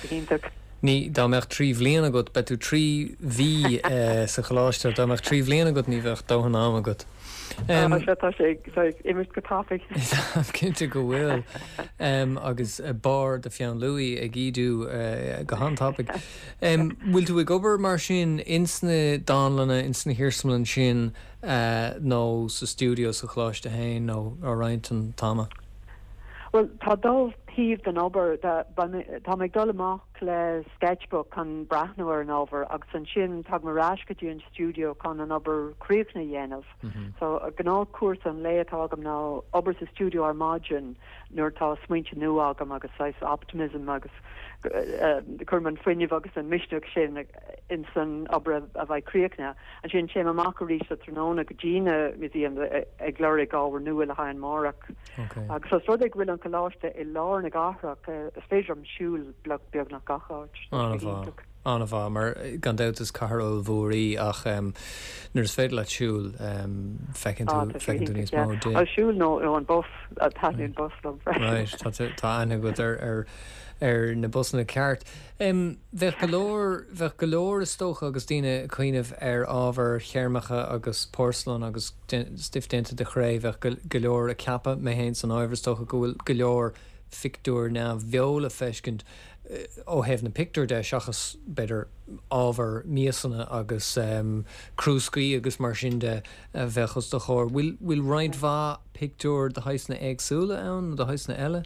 ní dá meach trí bhbliana agat be tú trí bhí uh, sa choláiste dá meach trí bhbliana agat ní bheith dóhan am agat. Um, uh, imir go topic. Cinnte go bhfuil um, agus a bar de Fiann Louis ag ídú uh, go han topic. Um, bhfuil tú ag obair mar sin insna dálanna insna hirsmlan sin uh, nó sa studio sa chláiste hain nó á roinnt an táma? Well, tá dómh tíomh den obair tá meid dul amach le sketchbook an brathnúir an obair agus an sin tá marráis go dtí an studio chun an obair críochna dhéanamh. So a gná cuat an léatá agam ná obair sa studio ar mágin nuair tá smaointe nua agam agus sais optimism agus chur an foiineh agus an misneach sin in san obair a bheith críochna an sin sé amach rí a tróna go Gina museum ag glóir gáhar nua le hain mórach. Agus os rud ag bhfuil an choláiste i lár na gáthraach is féidir am siúil blog beag nach gaáid. Anna bha mar gan dátas carol bhórí ach um, nuair féad le siúil um, fecinn tú níos mó dé. A siúil nó an bus a taíon bus lom. Right, tá ana go ar ar ar na busna ceart. Um, bheith golóir bheith golóir is tócha agus tíine chuoineh ar ábhar chearmacha agus porcelain agus stifdénta de chréibh bheith golóir a ceapa mé héin san ábhar tócha go bhfuil golóir fictúr na bheola feiscint ó heh na pictúr de seachas beidir ábhar míosanna agus um, cruúscaí agus mar sin de uh, bheithchas do chóir. Bhfuil bhfuil roiint bha pictúr de haisna agsúla ann de haisna eile?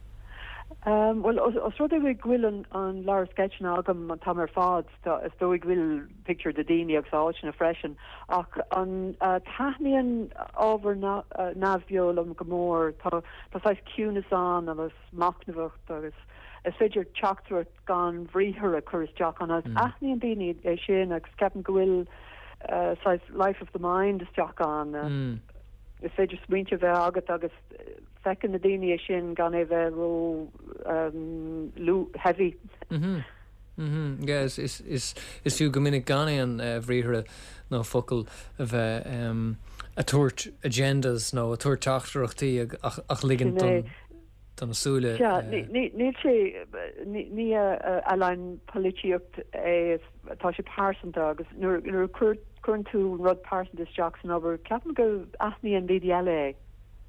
Um, well, os, os rud ag bhfuil an, an leir sketch na agam an tamar fád is dó ag bhfuil picture de daoine ag sáil sin a freisin ach an uh, taithníonn ábhar na, uh, nabheol am go mór tá sais cúnas an agus macnamhacht agus is féidir teachtar gan bhríthir a churis deach an as aithníonn daoine é sin agus ceapan go bhfuil uh, sais Life of the Mind is deach an uh, mm. is féidir smaointe bheith agat agus fecin na daoine sin gan é bheith ro um, lú heavy. Mhm. Mhm. Yes, is is is fiú go minic ganna an uh, bhríthire nó focail a bheith um, a tuairt agendas nó a tuairt teachtarachtaí ag ach, ach ligan don don asúla. Ja, ní sé ní a lein políocht é tá sé pásanta agus nuair chuir chun tú rud pásanta Jackson over ceapan go aithníí an B D L A.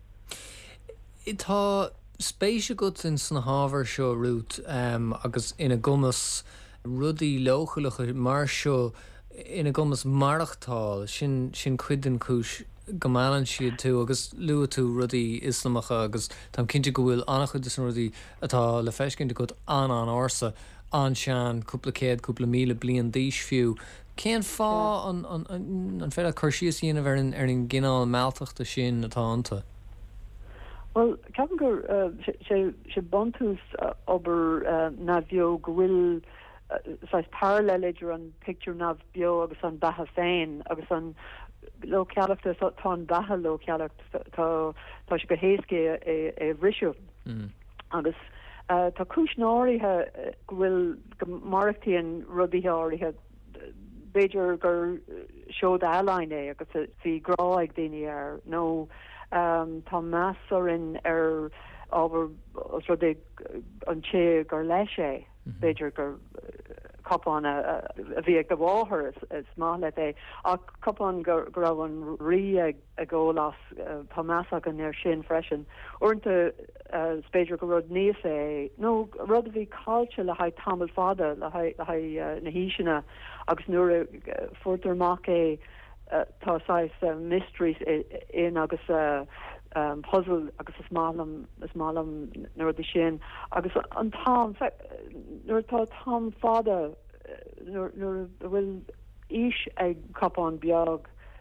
Tá spéise go in san hábhar seo Ruth um, agus ina gcumas rudaí lóchalacha mar seo ina gcumas marachtáil sin sin cuidan cis gomáan siad tú agus lua tú rudí islamacha agus tam cinnte go bhfuil annach chud is rudí atá le feiscinnte go an an orsa an sean cúpla céad cúpla míle blion díos fiú. Céan fá an an féad a chuirsíos íana ar an ar an gcineál mealteachta sin atá anta? Well, ceapan gur sé bontus obair na bheo go bhfuil sais paralleidir an picture nav bio agus an batha féin agus an lo ceachta tá an batha lo ceacht tá tá se go héascé é bhrisisiú agus tá cisnáirithe bhfuil go marachtaíon rudíthe áirithe beidir gur seo ealain é agus si grá ag daine ar nó tá meas orin ar ábhar os rud an té gur leis é beidir gur cupán a bhí ag go bháthir is má le é ach cupán gur raibh an rí ag a ggólas tá meas agan ar sin freisin orintanta spéidir go rud níos é nó rud a bhí cáilte le haid tamil fada le haid na híisina agus nuair fuirtarach é tásáis mysteries in agus Um, puzzle agus is málam is málam nuair dí sin agus an tám nuair tá tám fada nuair bhfuil is ag capán beag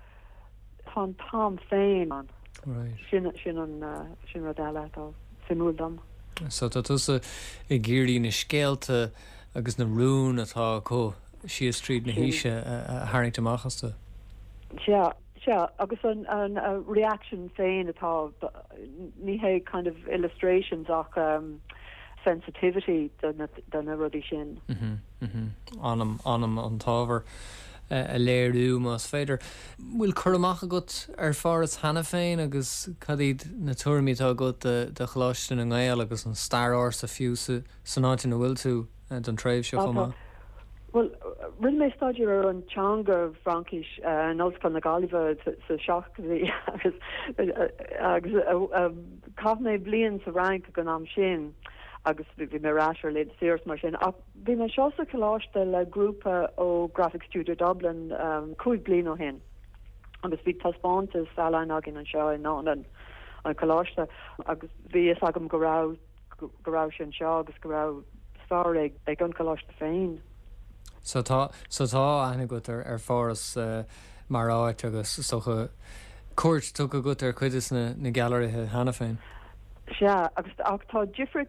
tá tám féin an sin sin an sin rud eile tá simúldam. So tá tusa i ggéirí na scéalta agus na rún atá có si Street na híise a haingtamachchasta. Yeah. Yeah, agus an, an uh, reaction féin atá níhé kind of illustrations ach um, sensitivity den den rudí sin. Anam anam an tábhar a léirú más féidir. Bhfuil churamach agat ar fáras hena féin agus cadíd na tuairimítá agat de de chláiste an gáil agus an star ársa fiú san áitin na bhfuil tú don tréimh seo chumá. Well, rinne mé staidir ar an teanga Frankis an Ulster na Galibh sa seachtaí agus cafné blion sa rank gan am sin agus bhí mé ráisiir le sirs mar sin. Bhí mé seo sa choláiste le grúpa ó Graphic Studio Dublin cúig blian ó hin agus bhí taspáintas ealain agin an seo in ná an an choláiste agus bhí is agam go rá go rá sin seo agus go rá star ag ag an choláiste féin. So tá so tá ana go ar ar fáras mar áit agus socha cuairt tu go gut ar chuidir na na galairithe hena féin. Se agus ach tá difric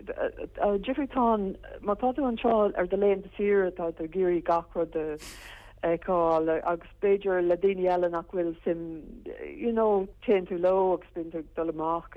difrictá má tá an seáil ar de léon de sire tá ar géirí gachra de eáil agus beidir le daine eile nach bhfuil sim you know ten tú lo agus bin tú dul amach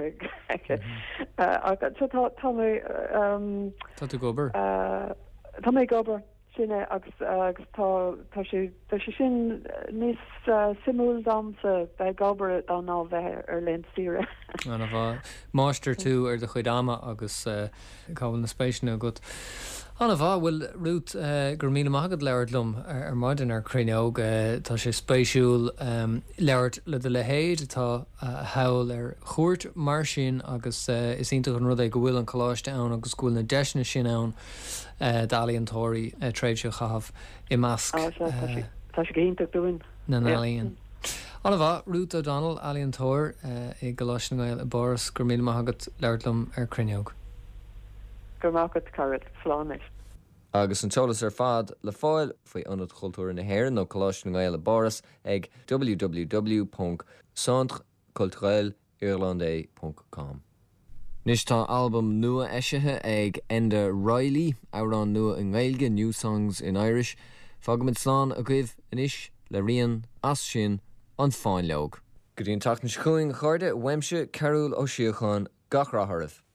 tá mé Tá tú gobar? Tá mé gobar. Sinne agus agus tá tá sé tá sé sin níos simúl damsa be gobar an ná bheith ar len sire. An bh máister tú ar de chuid ama agus cábhfuil na spéisina go. Anna bh bhfuil rút gur míle maigad leabhart lum ar maidin ar cruineog tá sé spéisiúil leabhart le de le héad atá hail ar chuairt mar sin agus is ionta an rud é go bhfuil an choláiste ann agus gúil na deisna sin ann Dalíontóirí tréimhseo chahabh i measc tá sé géonnta dúin na nálíonn. Anna bh Ruth O'Donnell Alíontóir i goláiste na Gael i Boras gur míle maigad leabhart lum ar cruineog. Gur mágad carad fláis. Agus an teolas ar fad le fáil faoi anad chultúir na hhéir nó choláiste na Gael i Boras ag w w w dot centre culturel irlandais dot com. Nis tá albumm nua eisithe ag Enda Riley árán nua an Gaeilge New Songs in Irish fágamid slán a gcuibh inis le rion as sin an fáin leog. Go dtíon teach na scuing chuirde weimse Carúil ó Síocháin gach ratharibh.